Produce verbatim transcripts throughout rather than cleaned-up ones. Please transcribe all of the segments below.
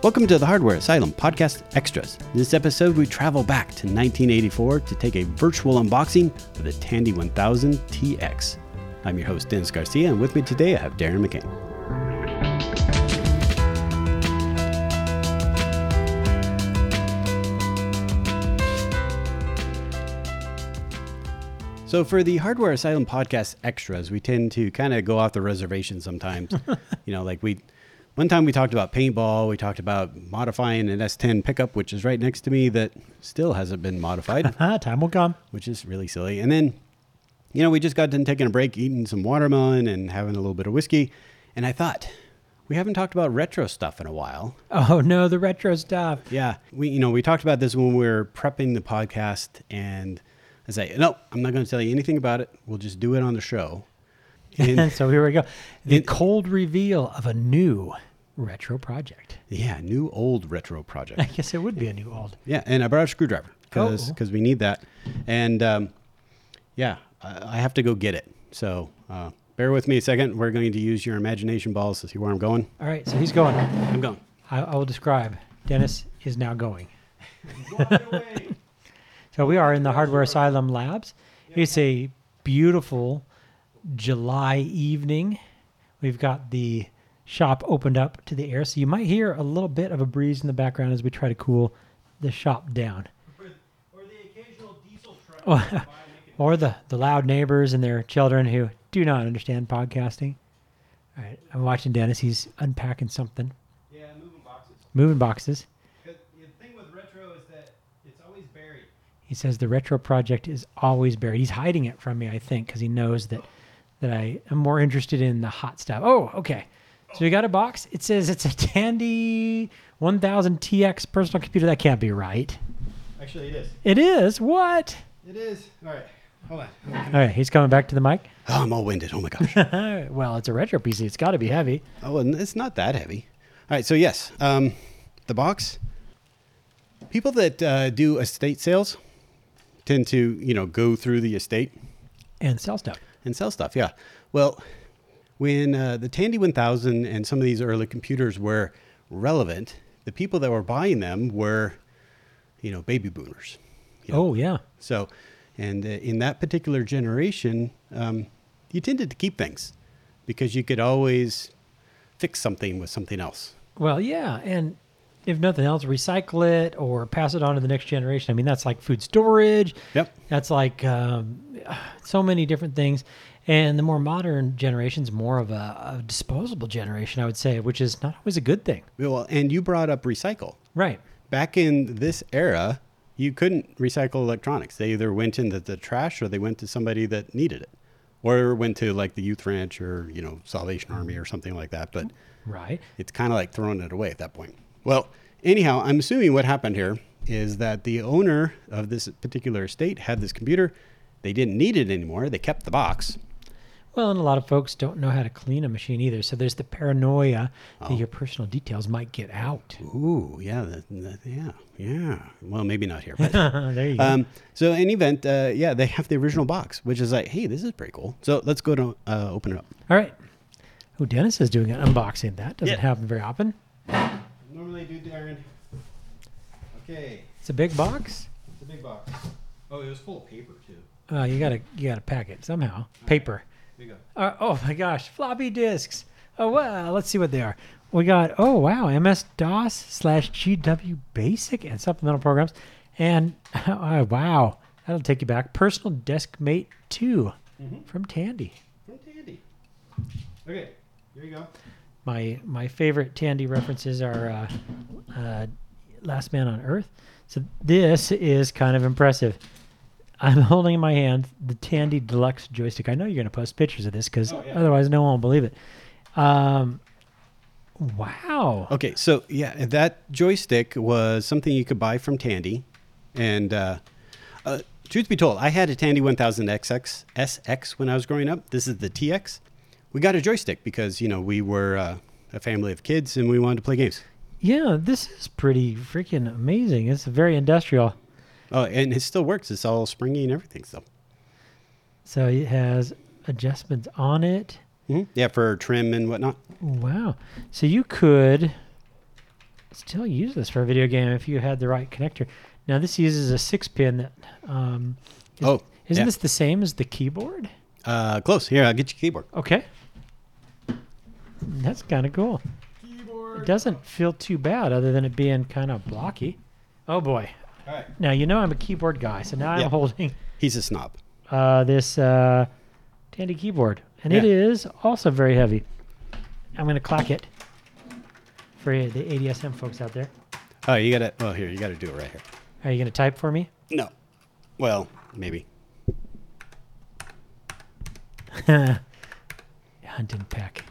Welcome to the Hardware Asylum Podcast Extras. In this episode, we travel back to nineteen eighty-four to take a virtual unboxing of the Tandy one thousand T X. I'm your host, Dennis Garcia, and with me today, I have Darren McCain. So for the Hardware Asylum Podcast Extras, we tend to kind of go off the reservation sometimes. You know, like we... One time we talked about paintball, we talked about modifying an S ten pickup, which is right next to me, that still hasn't been modified. Time will come. Which is really silly. And then, you know, we just got done taking a break, eating some watermelon and having a little bit of whiskey. And I thought, we haven't talked about retro stuff in a while. Oh, no, the retro stuff. Yeah. We, you know, we talked about this when we were prepping the podcast. And I say, no, I'm not going to tell you anything about it. We'll just do it on the show. And so here we go. The it, cold reveal of a new retro project. Yeah, new old retro project. I guess it would be a new old. Yeah, and I brought a screwdriver because oh. we need that. And um, yeah, I, I have to go get it. So uh, bear with me a second. We're going to use your imagination balls to see where I'm going. All right, so he's going. I'm going. I, I will describe. Dennis is now going. So we are in the Hardware Asylum Labs. It's a beautiful July evening. We've got the shop opened up to the air, so you might hear a little bit of a breeze in the background as we try to cool the shop down. Or the occasional diesel truck. Or, or the, the loud neighbors and their children who do not understand podcasting. All right, I'm watching Dennis. He's unpacking something. Yeah, moving boxes. Moving boxes. The thing with retro is that it's always buried. He says the retro project is always buried. He's hiding it from me, I think, because he knows that, that I am more interested in the hot stuff. Oh, okay. So we got a box. It says it's a Tandy one thousand T X personal computer. That can't be right. Actually, it is. It is? What? It is. All right. Hold on. All right. He's coming back to the mic. Oh, I'm all winded. Oh, my gosh. Well, it's a retro P C. It's got to be heavy. Oh, and it's not that heavy. All right. So, yes, um, the box. People that uh, do estate sales tend to, you know, go through the estate. And sell stuff. And sell stuff, yeah. Well... When uh, the Tandy one thousand and some of these early computers were relevant, the people that were buying them were, you know, baby boomers. You know? Oh, yeah. So, and uh, in that particular generation, um, you tended to keep things because you could always fix something with something else. Well, yeah. And if nothing else, recycle it or pass it on to the next generation. I mean, that's like food storage. Yep. That's like um, so many different things. And the more modern generation's more of a, a disposable generation, I would say, which is not always a good thing. Well, and you brought up recycle. Right. Back in this era, you couldn't recycle electronics. They either went into the trash or they went to somebody that needed it. Or went to like the youth ranch or, you know, Salvation Army or something like that. But right. It's kind of like throwing it away at that point. Well, anyhow, I'm assuming what happened here is that the owner of this particular estate had this computer. They didn't need it anymore. They kept the box. Well, and a lot of folks don't know how to clean a machine either. So there's the paranoia oh. that your personal details might get out. Ooh, yeah, the, the, yeah, yeah. Well, maybe not here. But, there you go. Um, so in any event, uh, yeah, they have the original box, which is like, hey, this is pretty cool. So let's go to uh, open it up. All right. Oh, Dennis is doing an unboxing. That doesn't yeah. happen very often. Normally do, Darren. Okay. It's a big box? It's a big box. Oh, it was full of paper, too. Oh, uh, you gotta you gotta pack it somehow. All paper. Right. There you go. Uh, oh my gosh, floppy disks. Oh well, let's see what they are. We got oh wow, M S DOS slash G W Basic and supplemental programs, and oh, wow, that'll take you back. Personal Deskmate two mm-hmm. from Tandy. From Tandy. Okay, here you go. My my favorite Tandy references are uh, uh, Last Man on Earth. So this is kind of impressive. I'm holding in my hand the Tandy Deluxe joystick. I know you're going to post pictures of this because oh, yeah. otherwise no one will believe it. Um, wow. Okay, so yeah, that joystick was something you could buy from Tandy. And uh, uh, truth be told, I had a Tandy one thousand X X S X when I was growing up. This is the T X. We got a joystick because, you know, we were uh, a family of kids and we wanted to play games. Yeah, this is pretty freaking amazing. It's very industrial. Oh, and it still works. It's all springy and everything still. So it has adjustments on it. Mm-hmm. Yeah, for trim and whatnot. Wow. So you could still use this for a video game if you had the right connector. Now this uses a six pin that um is, Oh, isn't yeah. this the same as the keyboard? Uh, close. Here, I'll get you a keyboard. Okay. That's kind of cool. It doesn't feel too bad other than it being kind of blocky. Oh boy. All right. Now you know I'm a keyboard guy, so now Yeah. I'm holding He's a snob. uh, this uh, Tandy keyboard, and it Yeah. is also very heavy. I'm going to clack it for the A D S M folks out there. Oh, you gotta. Well, here, you gotta do it right here. Are you going to type for me? No. Well, maybe. Hunt and peck.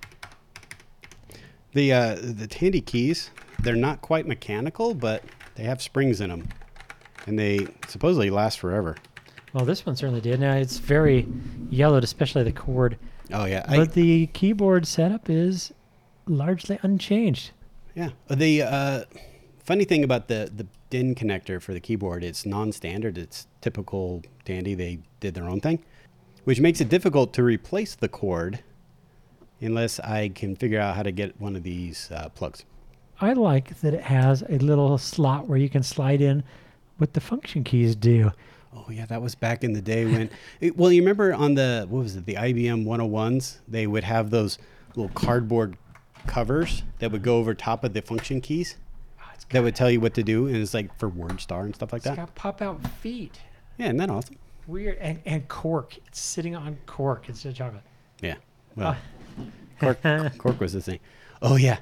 The uh, the Tandy keys, they're not quite mechanical, but they have springs in them, and they supposedly last forever. Well, this one certainly did. Now it's very yellowed, especially the cord. Oh yeah, I, But the keyboard setup is largely unchanged. yeah. The uh, funny thing about the the D I N connector for the keyboard, it's non-standard. It's typical Tandy. They did their own thing, which makes it difficult to replace the cord unless I can figure out how to get one of these uh, plugs. I like that it has a little slot where you can slide in what the function keys do. Oh yeah, that was back in the day when. It, well, you remember on the what was it, the I B M one oh ones? They would have those little cardboard covers that would go over top of the function keys Oh, it's got, that would tell you what to do, and it's like for WordStar and stuff like it's that. got pop-out feet. Yeah, isn't that awesome? Weird. And, and cork. It's sitting on cork instead of chocolate. Yeah. Well, Uh, cork, cork was the thing. Oh yeah,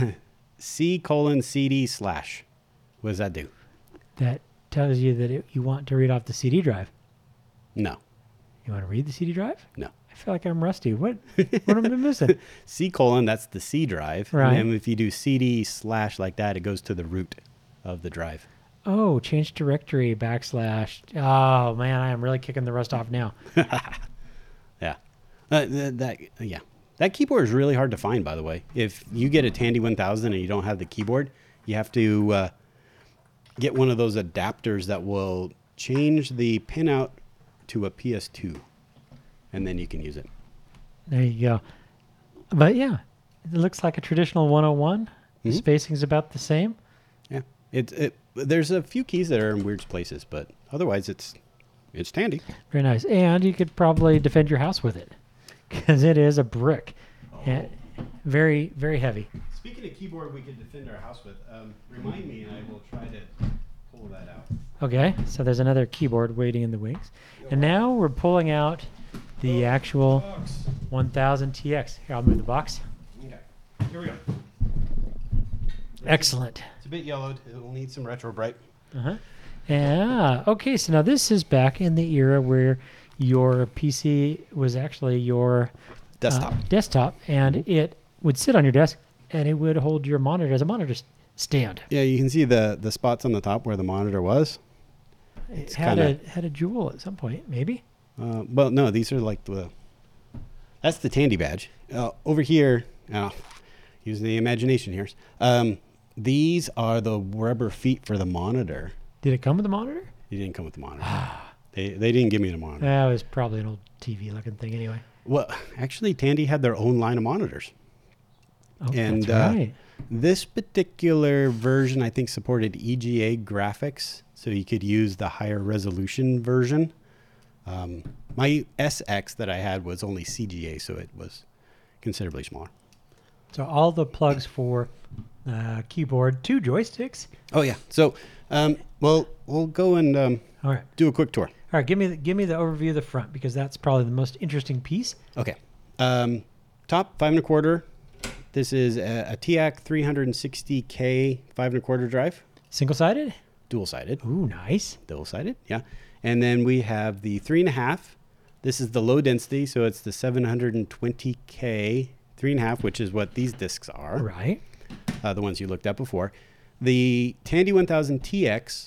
C colon C D slash. What does that do? That tells you that it, you want to read off the C D drive. No, You want to read the C D drive? no. I feel like I'm rusty. What? What am I missing? C colon, that's the C drive. Right. And then if you do C D slash like that, it goes to the root of the drive. Oh, change directory backslash. Oh man, I am really kicking the rust off now. Yeah. Uh, th- that yeah. That keyboard is really hard to find, by the way. If you get a Tandy one thousand and you don't have the keyboard, you have to uh, get one of those adapters that will change the pinout to a P S two, and then you can use it. There you go. But yeah, it looks like a traditional one oh one. The Mhm. spacing's about the same. Yeah. It, it there's a few keys that are in weird places, but otherwise it's it's Tandy. Very nice. And you could probably defend your house with it because it is a brick. And very, very heavy. Speaking of keyboard, we could defend our house with. Um, remind me, and I will try to pull that out. Okay, so there's another keyboard waiting in the wings. And now we're pulling out the actual one thousand T X. Here, I'll move the box. Okay. Here we go. Excellent. It's a bit yellowed. It'll need some retro bright. Uh-huh. Yeah. Okay, so now this is back in the era where your P C was actually your Desktop. uh, desktop, and it would sit on your desk, and it would hold your monitor as a monitor s- stand. Yeah, you can see the the spots on the top where the monitor was. It It's had kinda- a had a jewel at some point, maybe. Uh, well, no, these are like the. That's the Tandy badge. Uh, over here, uh, use the imagination here. Um, these are the rubber feet for the monitor. Did it come with a monitor? It didn't come with the monitor. they they didn't give me the monitor. That was probably an old T V looking thing, anyway. Well, actually, Tandy had their own line of monitors. Oh, And, that's uh, right. This particular version, I think, supported E G A graphics, so you could use the higher resolution version. Um, my S X that I had was only C G A, so it was considerably smaller. So all the plugs for uh, keyboard, two joysticks. Oh yeah. So, um, well, we'll go and um, All right, do a quick tour. all right. Give me the, give me the overview of the front because that's probably the most interesting piece. Okay. Um, top five and a quarter. This is a, a T A C three sixty K five and a quarter drive, Single sided. dual sided. Ooh, nice. Double sided, yeah. And then we have the three and a half. This is the low density, so it's the seven twenty K three and a half, which is what these discs are, Right. uh, the ones you looked at before. The Tandy one thousand T X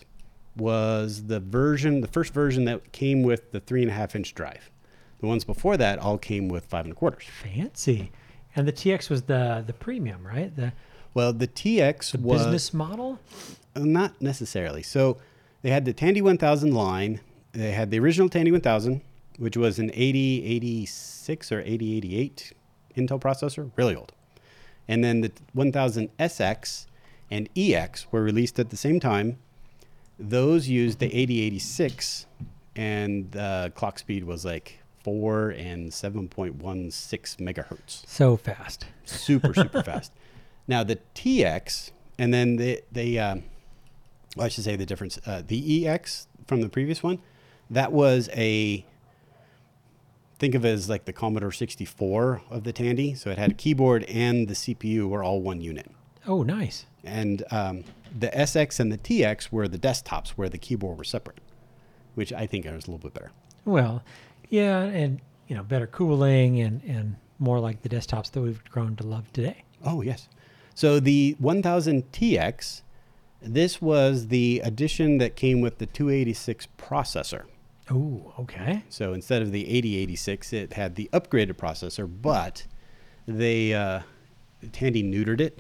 was the version, the first version that came with the three and a half inch drive. The ones before that all came with five and a quarters. Fancy. And the T X was the the premium, right? The, Well, the T X the was business model. Uh, Not necessarily. So they had the Tandy one thousand line. They had the original Tandy one thousand, which was an eighty eighty-six or eighty eighty-eight Intel processor, really old. And then the one thousand S X and E X were released at the same time. Those used the eighty eighty-six, and the clock speed was like four and seven point one six megahertz. So fast. Super, super fast. Now the T X, and then the, the um, well, I should say the difference. Uh, the E X from the previous one, that was a, think of it as like the Commodore sixty-four of the Tandy. So it had a keyboard and the C P U were all one unit. Oh, nice. And um, the S X and the T X were the desktops where the keyboard were separate, which I think was a little bit better. Well, yeah, and you know, better cooling and, and more like the desktops that we've grown to love today. Oh, yes. So the one thousand T X, this was the edition that came with the two eighty-six processor. Oh, okay. So instead of the eighty eighty-six, it had the upgraded processor, but they uh, Tandy neutered it.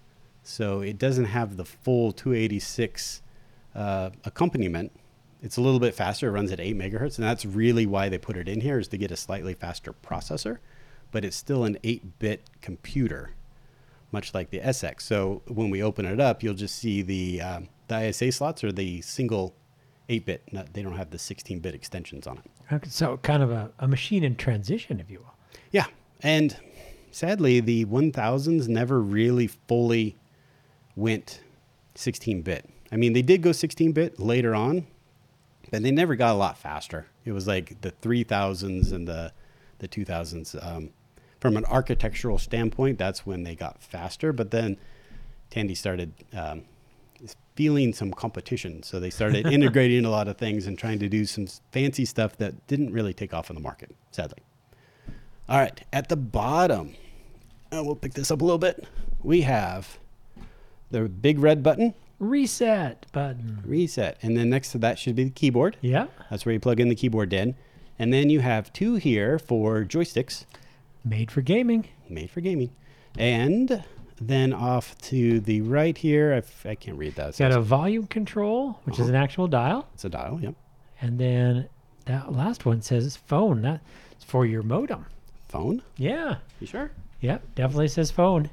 So it doesn't have the full two eighty-six uh, accompaniment. It's a little bit faster. It runs at eight megahertz, and that's really why they put it in here, is to get a slightly faster processor. But it's still an eight-bit computer, much like the S X. So when we open it up, you'll just see the, um, the I S A slots are the single eight-bit. Not, they don't have the sixteen-bit extensions on it. Okay, so kind of a, a machine in transition, if you will. Yeah, and sadly, the one thousands never really fully went sixteen-bit. I mean, they did go sixteen-bit later on, but they never got a lot faster. It was like the three thousands and the, the two thousands. Um, from an architectural standpoint, that's when they got faster. But then Tandy started um, feeling some competition. So they started integrating a lot of things and trying to do some fancy stuff that didn't really take off in the market, sadly. All right, at the bottom, and we'll pick this up a little bit, we have the big red button. Reset button. Reset. And then next to that should be the keyboard. Yeah. That's where you plug in the keyboard in. And then you have two here for joysticks. Made for gaming. Made for gaming. And then off to the right here, I, f- I can't read that. Got a volume control, which Uh-huh. is an actual dial. It's a dial, yep. And then that last one says phone. That's for your modem. Phone? Yeah. You sure? Yep. Definitely says phone.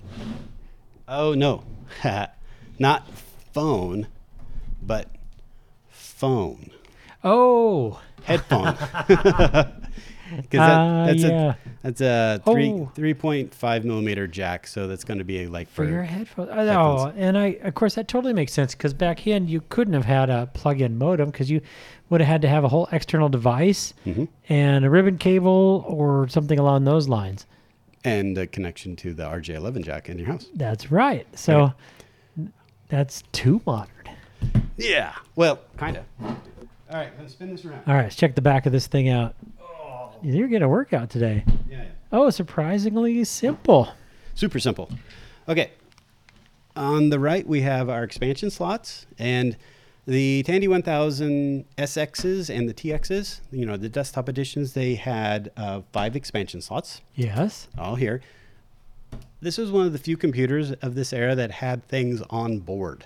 Oh, no. Not phone, but phone. Oh. Headphone. Because that, Uh, that's yeah. a that's a three Oh. three point five millimeter jack, so that's going to be like For for, your headphones. Oh, headphones. and I, of course, that totally makes sense because back then you couldn't have had a plug-in modem because you would have had to have a whole external device Mhm. and a ribbon cable or something along those lines. and a connection to the R J eleven jack in your house. That's right. So that's too modern. Yeah. Well, kind of. All right, let's spin this around. All right, let's check the back of this thing out. You're getting a workout today. Yeah, yeah. Oh, surprisingly simple. Super simple. Okay. On the right, we have our expansion slots, and the Tandy one thousand S Xs and the T Xs, you know, the desktop editions, they had uh, five expansion slots, Yes. all here. This was one of the few computers of this era that had things on board.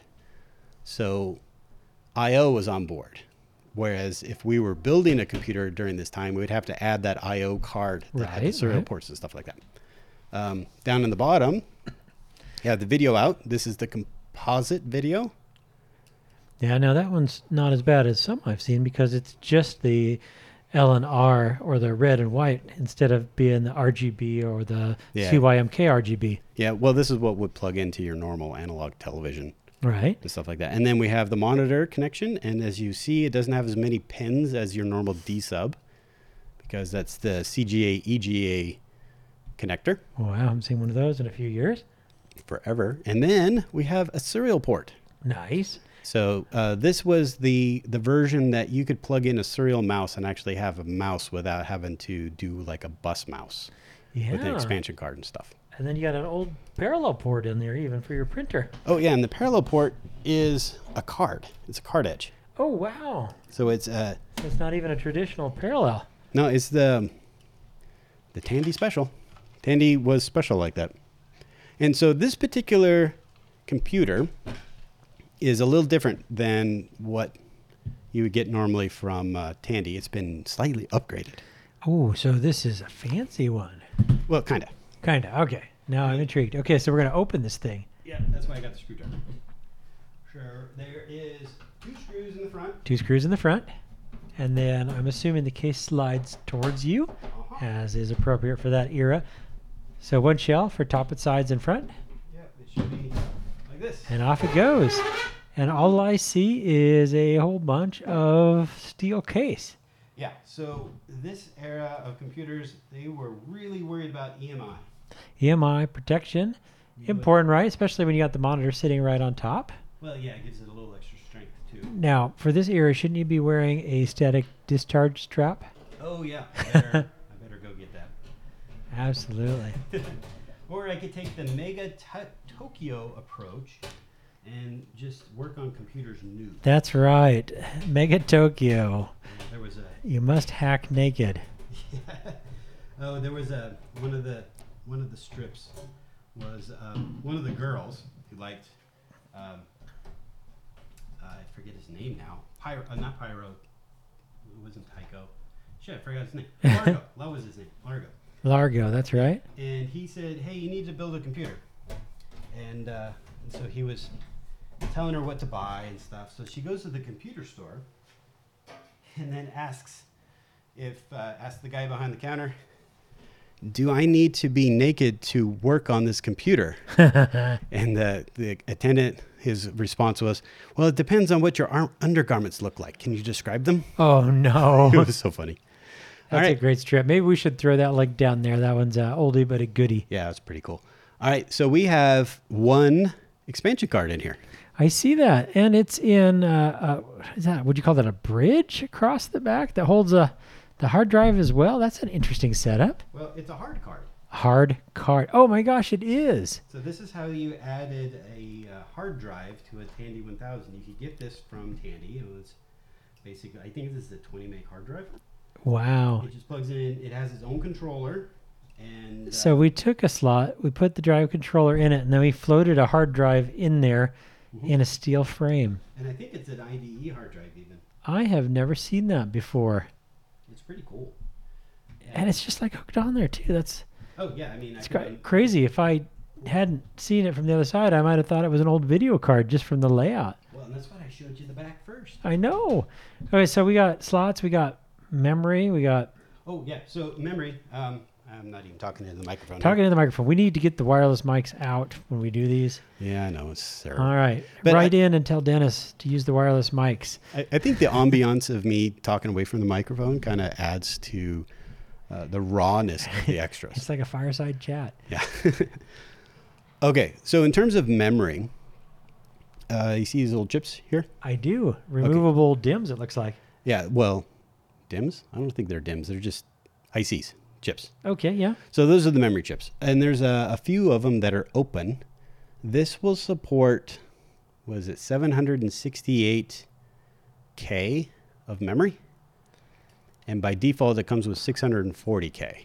So I O was on board. Whereas if we were building a computer during this time, we would have to add that I O card that had the Right, serial right. ports and stuff like that. Um, down in the bottom, you have the video out. This is the composite video. Yeah, now that one's not as bad as some I've seen because it's just the L and R or the red and white instead of being the R G B or the Yeah. C Y M K R G B. Yeah, well, this is what would plug into your normal analog television Right. and stuff like that. And then we have the monitor connection. And as you see, it doesn't have as many pins as your normal D-sub because that's the C G A E G A connector. Wow, I haven't seen one of those in a few years. Forever. And then we have a serial port. Nice. So uh, this was the the version that you could plug in a serial mouse and actually have a mouse without having to do like a bus mouse Yeah. with the expansion card and stuff. And then you got an old parallel port in there even for your printer. Oh yeah, and the parallel port is a card. It's a card edge. Oh, wow. So it's uh It's not even a traditional parallel. no, it's the the Tandy special. Tandy was special like that. And so this particular computer is a little different than what you would get normally from uh, Tandy. It's been slightly upgraded. Oh, so this is a fancy one. Well, kind of. Kind of. Okay. Now I'm intrigued. Okay, so we're going to open this thing. Yeah, that's why I got the screwdriver. Sure. There is two screws in the front. Two screws in the front. And then I'm assuming the case slides towards you, Uh-huh. as is appropriate for that era. So one shell for top and sides and front. Yeah, it should be like this. And off it goes. And all I see is a whole bunch of steel case. Yeah, so this era of computers, they were really worried about E M I. E M I protection. You would- Important, right? Especially when you got the monitor sitting right on top. Well, yeah, it gives it a little extra strength, too. Now, for this era, shouldn't you be wearing a static discharge strap? Oh, yeah. I better, I better go get that. Absolutely. Or I could take the Mega to- Tokyo approach and just work on computers new. That's right. Mega Tokyo. There was a You must hack naked. yeah. Oh, there was a one of the one of the strips was um, one of the girls who liked um, I forget his name now. Pyro, uh, not Pyro. It wasn't Tycho. Shit, I forgot his name. Largo. That was his name. Largo. Largo, that's right. And he said, "Hey, you need to build a computer." And, uh, and so he was telling her what to buy and stuff. So she goes to the computer store and then asks if uh, asks the guy behind the counter, "Do I need to be naked to work on this computer?" And the the attendant, his response was, "Well, it depends on what your arm undergarments look like. Can you describe them?" Oh, no. It was so funny. That's All a right. great strip. Maybe we should throw that link down there. That one's uh, oldie but a goodie. Yeah, that's pretty cool. All right, so we have one expansion card in here. I see that. And it's in, uh, uh, what is that? Would you call that a bridge across the back that holds a, the hard drive as well? That's an interesting setup. Well, it's a hard card. Hard card. Oh my gosh, it is. So this is how you added a uh, hard drive to a Tandy one thousand. You could get this from Tandy. It was basically, I think this is a twenty meg hard drive. Wow. It just plugs in. It has its own controller, and uh, So we took a slot, we put the drive controller in it, and then we floated a hard drive in there mhm. in a steel frame. and I think it's an I D E hard drive even. I have never seen that before. It's pretty cool. And it's just like hooked on there too. That's Oh yeah, I mean, it's I cra- could- crazy. If I hadn't seen it from the other side, I might have thought it was an old video card just from the layout. Well, and that's why I showed you the back first. I know. Okay, so we got slots, we got memory, we got Oh yeah, so memory. Um, I'm not even talking into the microphone. talking to the microphone. We need to get the wireless mics out when we do these. Yeah, I know it's terrible. All right. But Write I- in and tell Dennis to use the wireless mics. I, I think the ambiance of me talking away from the microphone kind of adds to uh, the rawness of the extras. It's like a fireside chat. Yeah. Okay, so in terms of memory, uh, you see these little chips here? I do. Removable dims, it looks like. Yeah, well, DIMMs? I don't think they're DIMMs. They're just I Cs, chips. Okay, yeah. So those are the memory chips. And there's a, a few of them that are open. This will support, was it seven hundred sixty-eight K of memory? And by default, it comes with six hundred forty K.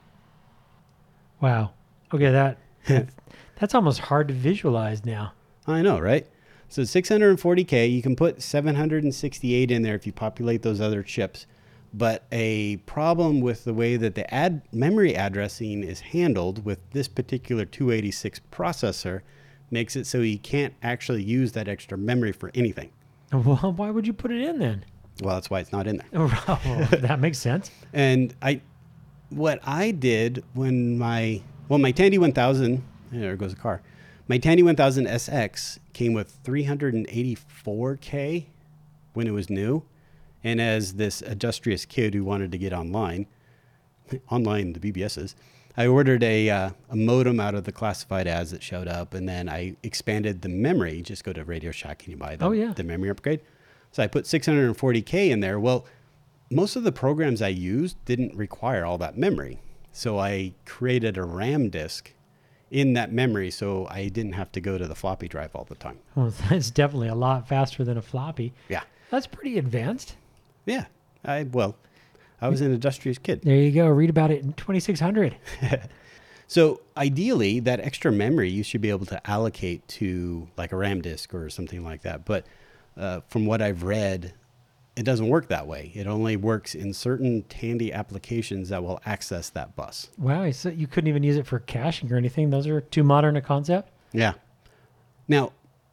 Wow. Okay, that that's almost hard to visualize now. I know, right? So six hundred forty K, you can put seven hundred sixty-eight in there if you populate those other chips. But a problem with the way that the ad memory addressing is handled with this particular two eighty-six processor makes it so you can't actually use that extra memory for anything. Well, why would you put it in then? Well, that's why it's not in there. Oh, that makes sense. And I, what I did when my, well, my Tandy one thousand, there goes the car. My Tandy one thousand S X came with three hundred eighty-four K when it was new. And as this industrious kid who wanted to get online, online the B B Ss, I ordered a, uh, a modem out of the classified ads that showed up. And then I expanded the memory. Just go to Radio Shack and you buy the, Oh, yeah. the memory upgrade. So I put six hundred forty K in there. Well, most of the programs I used didn't require all that memory. So I created a RAM disk in that memory so I didn't have to go to the floppy drive all the time. Well, that's definitely a lot faster than a floppy. Yeah. That's pretty advanced. Yeah. I, well, I was an industrious kid. There you go. Read about it in twenty-six hundred. So ideally, that extra memory you should be able to allocate to like a RAM disk or something like that. But uh, from what I've read, it doesn't work that way. It only works in certain Tandy applications that will access that bus. Wow, so you couldn't even use it for caching or anything. Those are too modern a concept. Yeah. Now,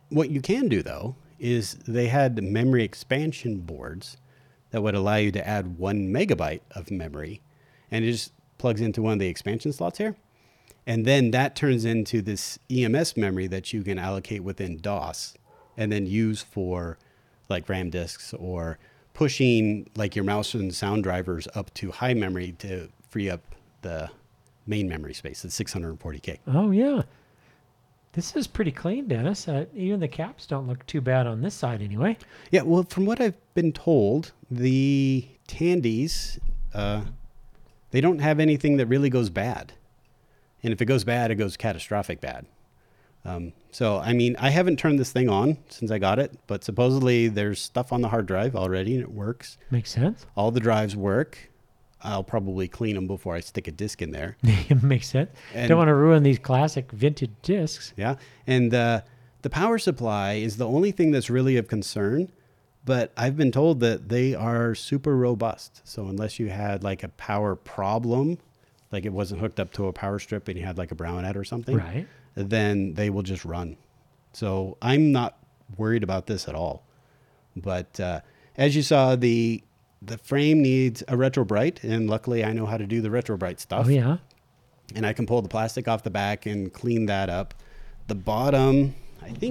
what you can do though is they had memory expansion boards that would allow you to add one megabyte of memory, and it just plugs into one of the expansion slots here. And then that turns into this E M S memory that you can allocate within DOS and then use for like RAM disks or pushing like your mouse and sound drivers up to high memory to free up the main memory space, the six hundred forty K. Oh, yeah. This is pretty clean, Dennis. Uh, even the caps don't look too bad on this side anyway. Yeah, well, from what I've been told, the Tandys, uh, they don't have anything that really goes bad. And if it goes bad, it goes catastrophic bad. Um, so, I mean, I haven't turned this thing on since I got it, but supposedly there's stuff on the hard drive already and it works. Makes sense. All the drives work. I'll probably clean them before I stick a disc in there. Makes sense. And Don't want to ruin these classic vintage discs. yeah. And uh, the power supply is the only thing that's really of concern, but I've been told that they are super robust. So unless you had like a power problem, like it wasn't hooked up to a power strip and you had like a brownout or something, Right. then they will just run. So I'm not worried about this at all. But uh, as you saw, the the frame needs a retro bright, and luckily I know how to do the retro bright stuff. Oh, yeah. And I can pull the plastic off the back and clean that up. The bottom, I think,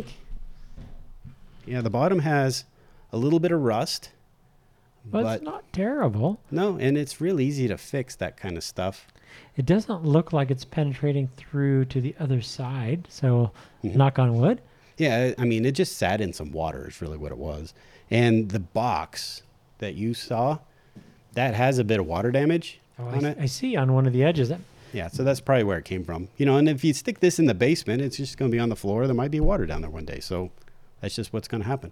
yeah, the bottom has a little bit of rust. But, But it's not terrible. no, and it's real easy to fix that kind of stuff. It doesn't look like it's penetrating through to the other side. So, Mhm. knock on wood. Yeah, I mean, it just sat in some water is really what it was. And the box that you saw, that has a bit of water damage Oh, on I, it. I see on one of the edges. That, Yeah, so that's probably where it came from. You know, and if you stick this in the basement, it's just going to be on the floor. There might be water down there one day. So that's just what's going to happen.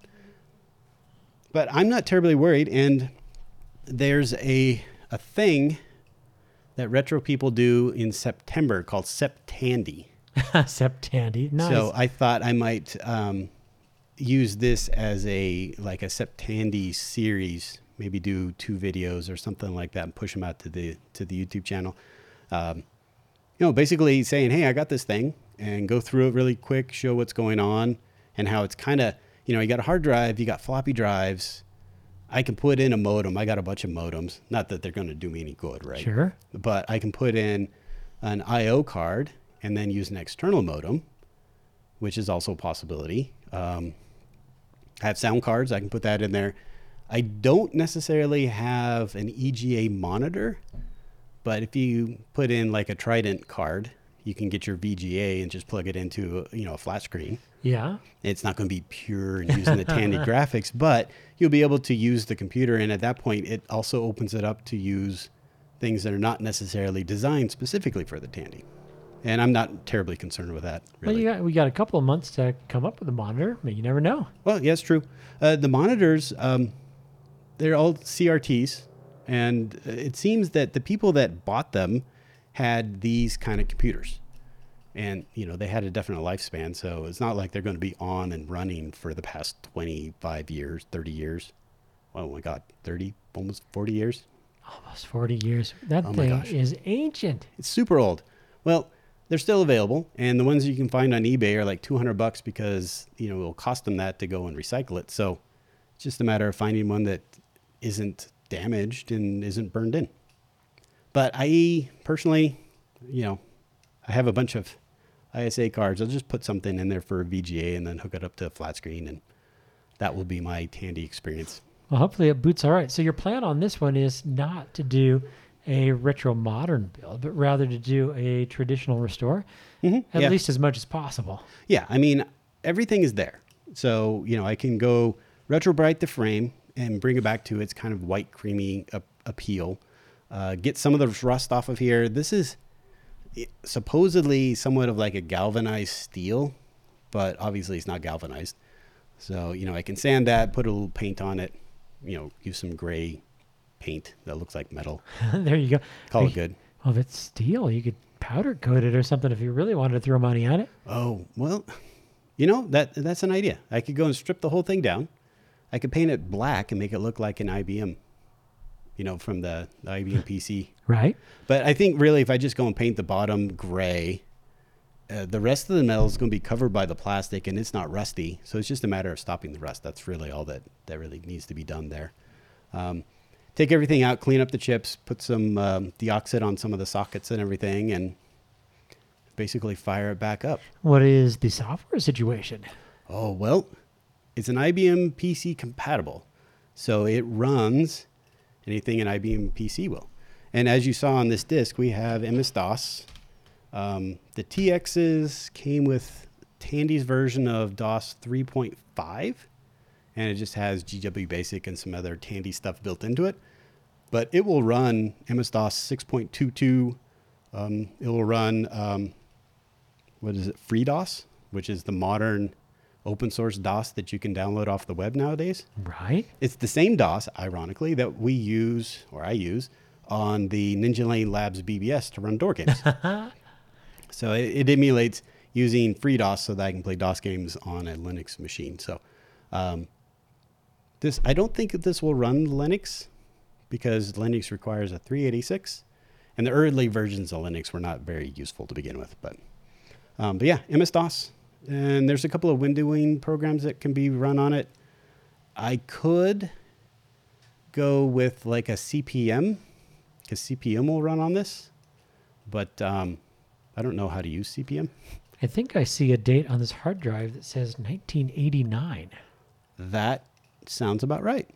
But I'm not terribly worried. And there's a a thing that retro people do in September called Septandy. Septandy. Nice. So I thought I might um, use this as a like a Septandy series. Maybe do two videos or something like that and push them out to the to the YouTube channel. Um, you know, basically saying, hey, I got this thing, and go through it really quick, show what's going on, and how it's kind of, you know, you got a hard drive, you got floppy drives. I can put in a modem. I got a bunch of modems. Not that they're going to do me any good, right? Sure. But I can put in an I O card and then use an external modem, which is also a possibility. Um, I have sound cards. I can put that in there. I don't necessarily have an E G A monitor, but if you put in like a Trident card, you can get your V G A and just plug it into, you know, a flat screen. Yeah. It's not going to be pure and using the Tandy graphics, but you'll be able to use the computer. And at that point, it also opens it up to use things that are not necessarily designed specifically for the Tandy. And I'm not terribly concerned with that, Well, really. you got, we got a couple of months to come up with a monitor, but you never know. Well, yes, true. Uh, the monitors, um, they're all C R Ts. And it seems that the people that bought them had these kind of computers. And, you know, they had a definite lifespan. So it's not like they're going to be on and running for the past twenty-five years, thirty years. Oh, my God, thirty, almost forty years. Almost forty years. That Oh my thing gosh. is ancient. It's super old. Well, they're still available. And the ones you can find on eBay are like two hundred bucks because, you know, it'll cost them that to go and recycle it. So it's just a matter of finding one that isn't damaged and isn't burned in. But I personally, you know, I have a bunch of I S A cards. I'll just put something in there for a V G A and then hook it up to a flat screen, and that will be my Tandy experience. Well, hopefully it boots all right. So your plan on this one is not to do a retro modern build, but rather to do a traditional restore, Mm-hmm. at yeah. least as much as possible. Yeah, I mean, everything is there. So, you know, I can go retro bright the frame and bring it back to its kind of white, creamy ap- appeal. Uh, get some of the rust off of here. This is supposedly somewhat of like a galvanized steel, but obviously it's not galvanized. So, you know, I can sand that, put a little paint on it, you know, use some gray paint that looks like metal. There you go. Call Hey, it good. Well, if it's steel, you could powder coat it or something if you really wanted to throw money at it. Oh, well, you know, that that's an idea. I could go and strip the whole thing down. I could paint it black and make it look like an I B M, you know, from the, the I B M P C. Right. But I think really if I just go and paint the bottom gray Uh, the rest of the metal is going to be covered by the plastic, and it's not rusty. So it's just a matter of stopping the rust. That's really all that, that really needs to be done there. Um, take everything out, clean up the chips, put some um, deoxit on some of the sockets and everything, and basically fire it back up. What is the software situation? Oh, well, it's an I B M P C compatible. So it runs anything an I B M P C will. And as you saw on this disk, we have M S DOS. Um, the T Xs came with Tandy's version of DOS three point five, and it just has G W Basic and some other Tandy stuff built into it. But it will run M S DOS six point two two. Um, it will run, um, what is it, FreeDOS, which is the modern open source DOS that you can download off the web nowadays. Right. It's the same DOS, ironically, that we use, or I use, on the Ninja Lane Labs B B S to run door games. So it, it emulates using FreeDOS so that I can play DOS games on a Linux machine. So um, this, I don't think that this will run Linux because Linux requires a three eighty-six, and the early versions of Linux were not very useful to begin with. But um, but yeah, M S DOS, and there's a couple of windowing programs that can be run on it. I could go with like a C P M because C P M will run on this, but um, I don't know how to use C P M. I think I see a date on this hard drive that says nineteen eighty-nine. That sounds about right.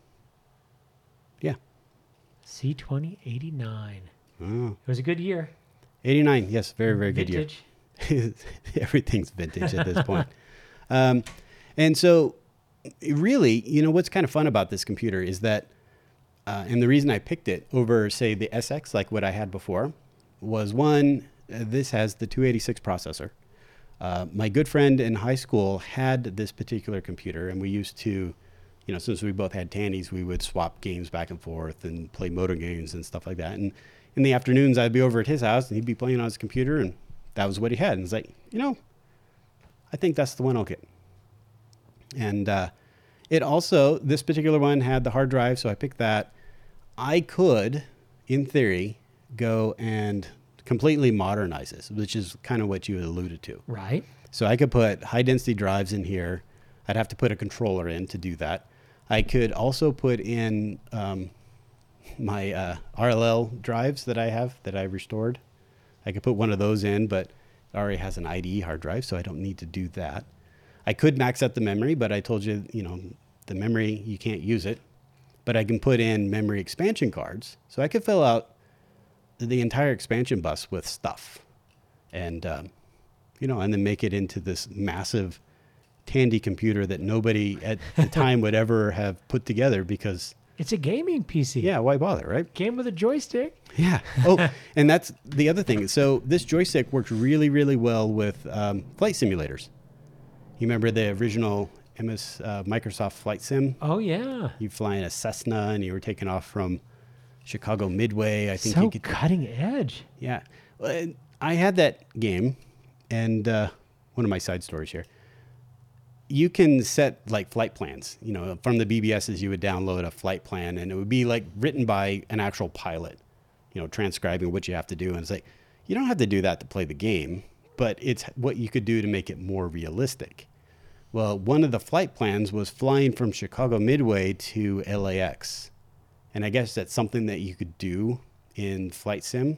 Yeah. C twenty eighty-nine. Oh. It was a good year. eighty-nine. Yes, very, very good year. Vintage. Everything's vintage at this point. Um, and so really, you know, what's kind of fun about this computer is that, uh, and the reason I picked it over, say, the S X, like what I had before, was one, uh, this has the two eighty-six processor. Uh, my good friend in high school had this particular computer, and we used to, you know, since we both had Tandys, we would swap games back and forth and play motor games and stuff like that. And in the afternoons, I'd be over at his house, and he'd be playing on his computer, and that was what he had. And it's like, you know, I think that's the one I'll get. And uh, it also, this particular one had the hard drive, so I picked that. I could, in theory, go and completely modernize this, which is kind of what you alluded to. Right. So I could put high density drives in here. I'd have to put a controller in to do that. I could also put in um, my uh, R L L drives that I have that I restored. I could put one of those in, but it already has an I D E hard drive, so I don't need to do that. I could max out the memory, but I told you, you know, the memory, you can't use it. But I can put in memory expansion cards. So I could fill out the entire expansion bus with stuff. And, um, you know, and then make it into this massive Tandy computer that nobody at the time would ever have put together because... It's a gaming P C. Yeah, why bother, right? Came with a joystick. Yeah. Oh, and that's the other thing. So this joystick works really, really well with um, flight simulators. You remember the original M S uh, Microsoft Flight Sim? Oh, yeah. You fly in a Cessna and you were taking off from Chicago Midway. I think so you could. cutting edge. Yeah. Well, I had that game, and uh, one of my side stories here. You can set like flight plans. You know, from the B B Ss, you would download a flight plan, and it would be like written by an actual pilot. You know, transcribing what you have to do, and it's like you don't have to do that to play the game, but it's what you could do to make it more realistic. Well, one of the flight plans was flying from Chicago Midway to L A X. And I guess that's something that you could do in Flight Sim,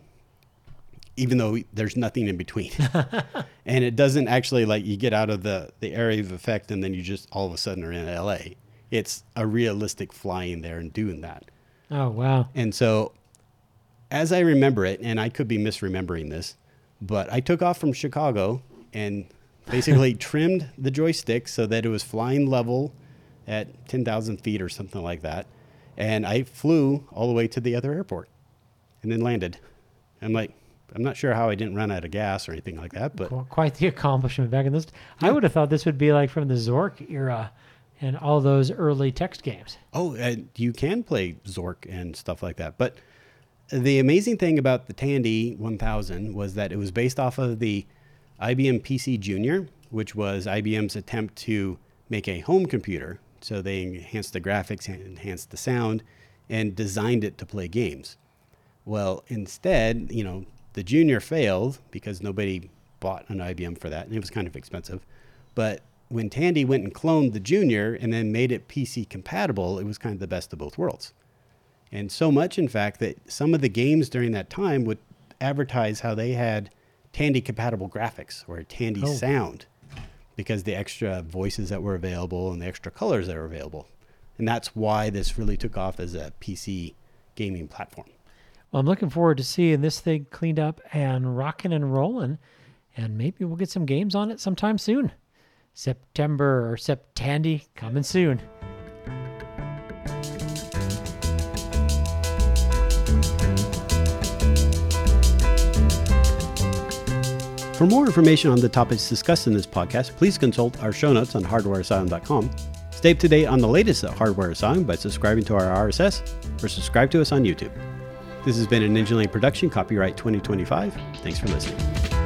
even though there's nothing in between. And it doesn't actually, like, you get out of the, the area of effect and then you just all of a sudden are in L A. It's a realistic flying there and doing that. Oh, wow. And so as I remember it, and I could be misremembering this, but I took off from Chicago and basically trimmed the joystick so that it was flying level at ten thousand feet or something like that. And I flew all the way to the other airport and then landed. I'm like, I'm not sure how I didn't run out of gas or anything like that, but Qu- quite the accomplishment back in this. Yeah. I would have thought this would be like from the Zork era and all those early text games. oh, and you can play Zork and stuff like that. But the amazing thing about the Tandy one thousand was that it was based off of the I B M P C Junior, which was I B M's attempt to make a home computer. So they enhanced the graphics, enhanced the sound, and designed it to play games. Well, instead, you know, the Junior failed because nobody bought an I B M for that, and it was kind of expensive. But when Tandy went and cloned the Junior and then made it P C compatible, it was kind of the best of both worlds. And so much, in fact, that some of the games during that time would advertise how they had Tandy compatible graphics or Tandy Oh. sound because the extra voices that were available and the extra colors that were available. And that's why this really took off as a P C gaming platform. Well, I'm looking forward to seeing this thing cleaned up and rocking and rolling, and maybe we'll get some games on it sometime soon. September or Septandy coming soon. For more information on the topics discussed in this podcast, please consult our show notes on hardware asylum dot com. Stay up to date on the latest at Hardware Asylum by subscribing to our R S S or subscribe to us on YouTube. This has been an Ninja Lane production, copyright twenty twenty-five. Thanks for listening.